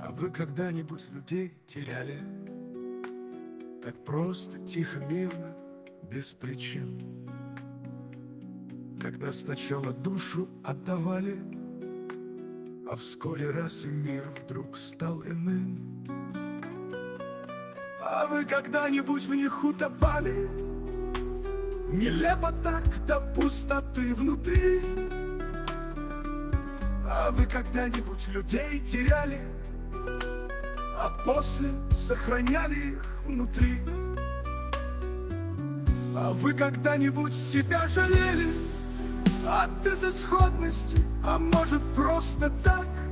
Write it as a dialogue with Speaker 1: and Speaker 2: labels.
Speaker 1: А вы когда-нибудь людей теряли? Так просто, тихо, мирно, без причин? Когда сначала душу отдавали, а вскоре раз и мир вдруг стал иным. А вы когда-нибудь в них утопали? Нелепо так до пустоты внутри. А вы когда-нибудь людей теряли, а после сохраняли их внутри? А вы когда-нибудь себя жалели от безысходности, а может просто так?